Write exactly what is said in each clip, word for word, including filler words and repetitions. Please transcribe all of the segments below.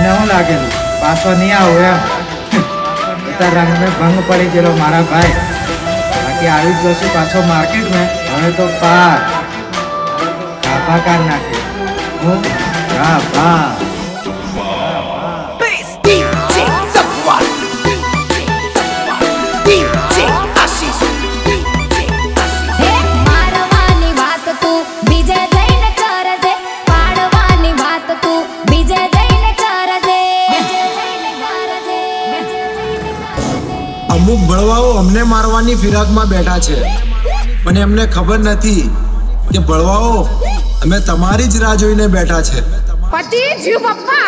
તમને શું લાગેલું પાછો નહીં આવું એમ? રંગ में भंग पड़ी गયેલો મારા ભાઈ. બાકી આવી જ જશું પાછો માર્કેટ में. હવે તો પાર ગાભા કાઢ નાખે હું ગાભા. અમુક ભળવાઓ અમને મારવાની ફિરાકમાં બેઠા છે, પણ એમને ખબર નથી કે ભળવાઓ અમે તમારી જ રાહ જોઈને બેઠા છે. પતિ જીવ પપ્પા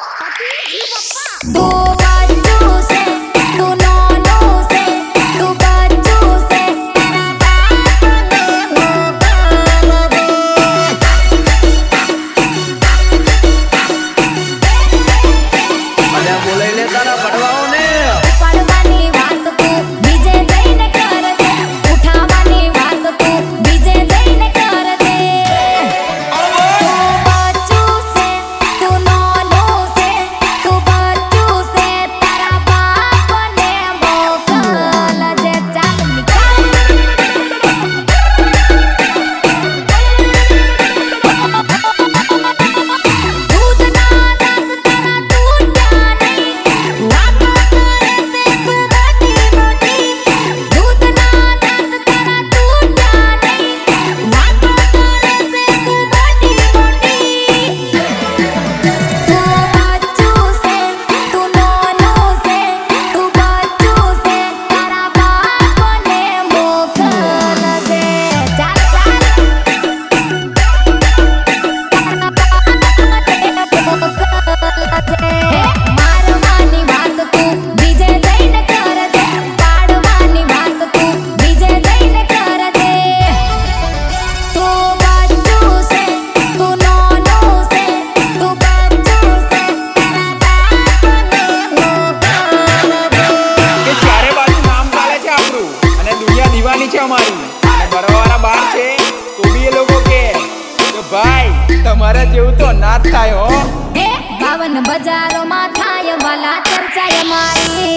તમારા જેવું તો ના થાય હો. એ બાવન બજારોમાં થાય વાલા ચર્ચાય મારી.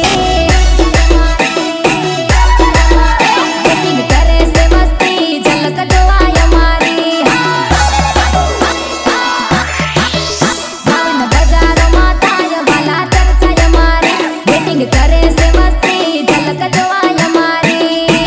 કરે છે મસ્તી ઝલક જોવાય મારી. બાવન બજારોમાં થાય વાલા ચર્ચાય મારી. બેટિંગ કરે છે મસ્તી ઝલક જોવાય મારી.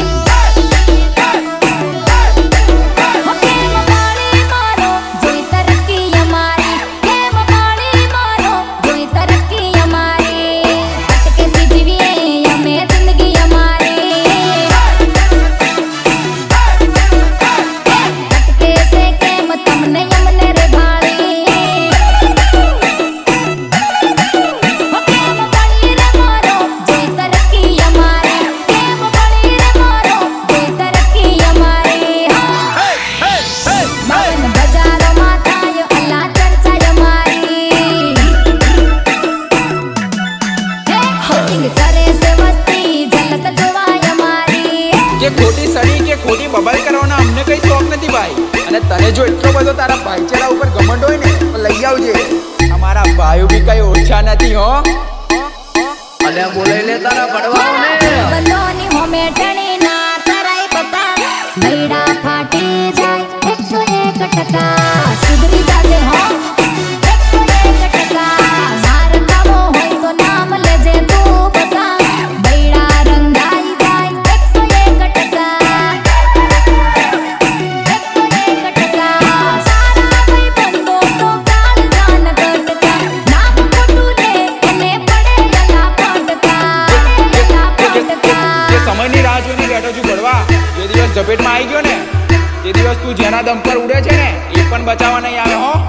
કે ખોટી સડી કે ખોટી બબાલ કરવાનો અમને કઈ શોખ નથી ભાઈ. અને તને જો એટલો બધો તારા ભાઈચારા ઉપર ઘમંડ હોય ને તો લઈ આવજે. અમારા ભાઈઓ બી કઈ ઓછા નથી હો. અને બોલાઈ લે તારા પડવાઓને. બંધોની હોમેટણી ના કરાય પપ્પા. બૈડા ફાટી જાય એકસો એક ટકા. સુધરી જાજે હો એકસો એક ટકા. માર કામો હોય તો નામ લેજે તું બતા. બૈડા રંગાઈ જાય એકસો એક ટકા. એકસો એક ટકા. સારા ભાઈ બંધો તો કાળ જાન કટકા. નામ ખોટું લે અને પડે ગલા પટકા. જે સમયની રાહ જોઈને બેઠો છું ભળવા. જે દિવસ ઝપેટમાં આવી ગયો ને તે દિવસ તું જેના દમ પર ઉડે છે ને એ પણ બચાવવા નહીં આવે હો.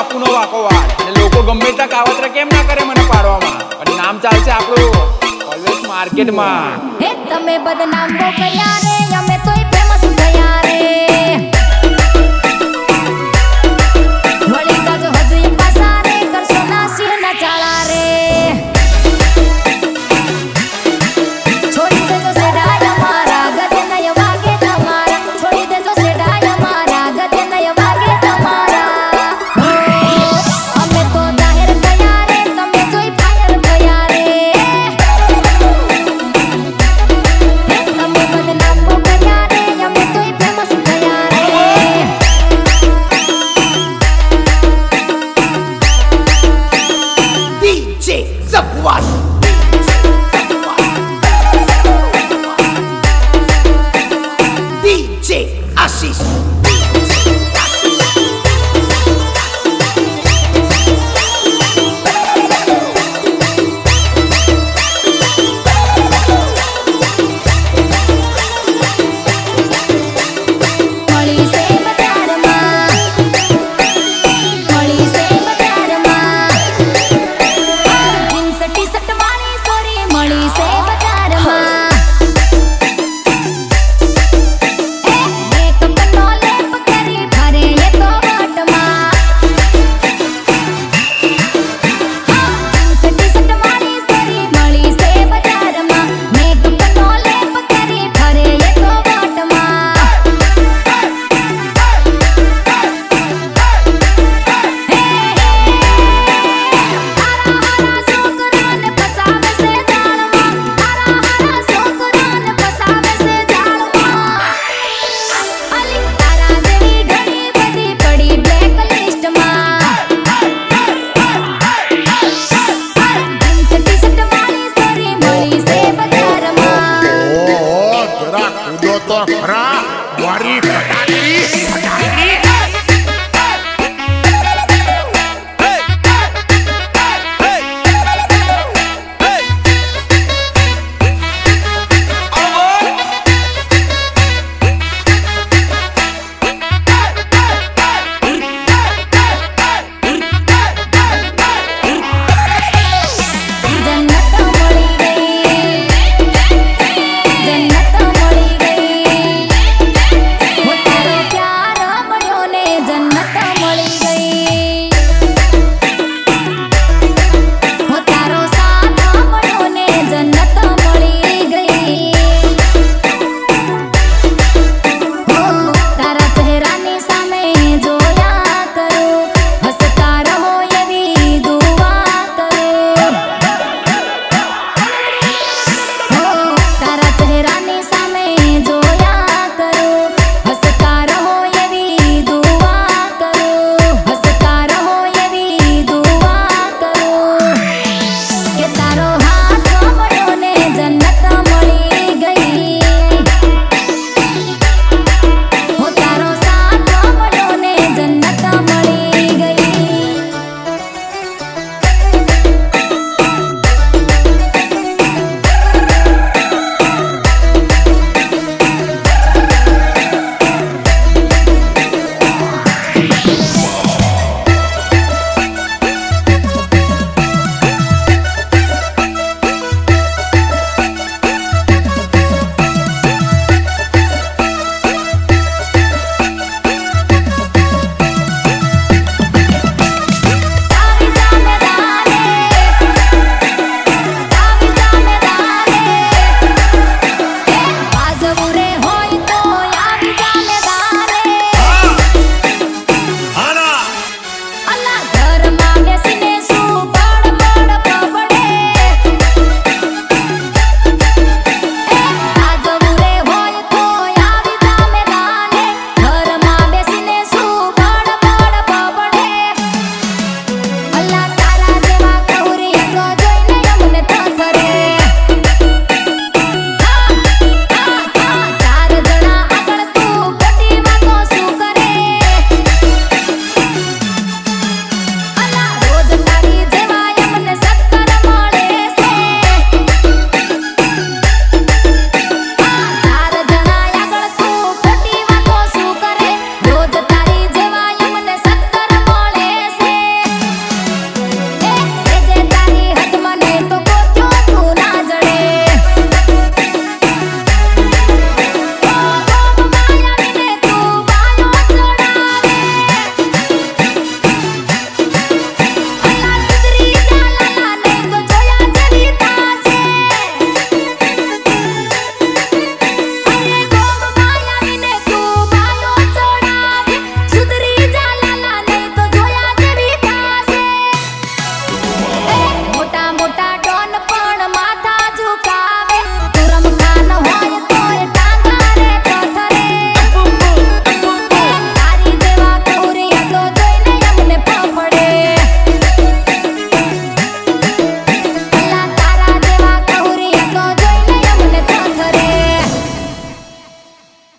બાપુનો વાકો વાળ અને લોકો ગમે એટલા કાવતરા કેમ ના કરે મને પાડવામાં અને નામ ચાલશે આપણું ઓલવેઝ માર્કેટમાં. હે તમે બદનામ તો કર્યા રે અમે તોય